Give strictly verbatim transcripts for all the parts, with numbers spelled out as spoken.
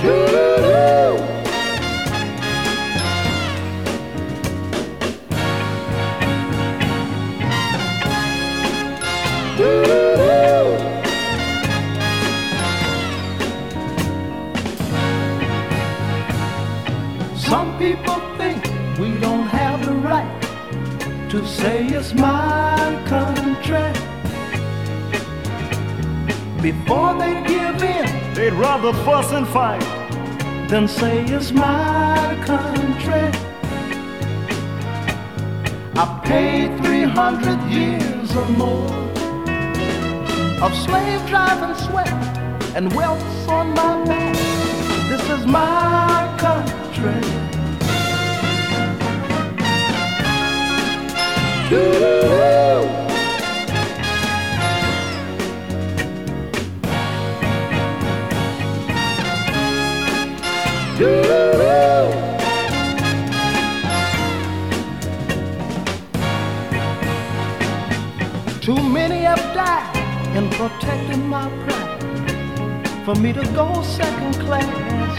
Some people think we don't have the right to say it's my country. Before they give in, they'd rather fuss and fight than say it's my country. I paid three hundred years or more of slave driving sweat and welts on my back. This is my country. Doo-doo-doo. Doo-doo-doo. Too many have died in protecting my pride, for me to go second class.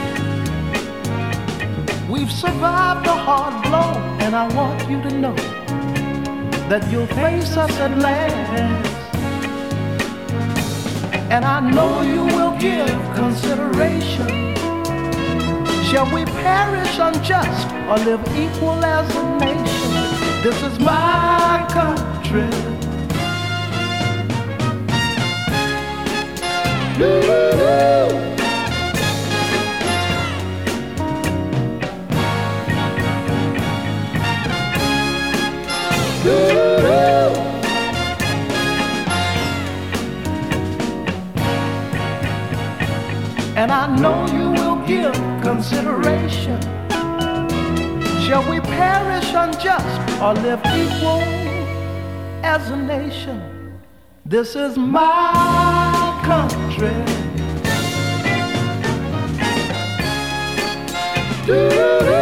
We've survived a hard blow, and I want you to know that you'll face us at last. And I know you will give consideration. Shall we perish unjust or live equal as a nation? This is my country. Doo-doo-doo. Doo-doo-doo. And I know you will give consideration. Shall we perish unjust or live equal as a nation? This is my country. Doo-doo-doo.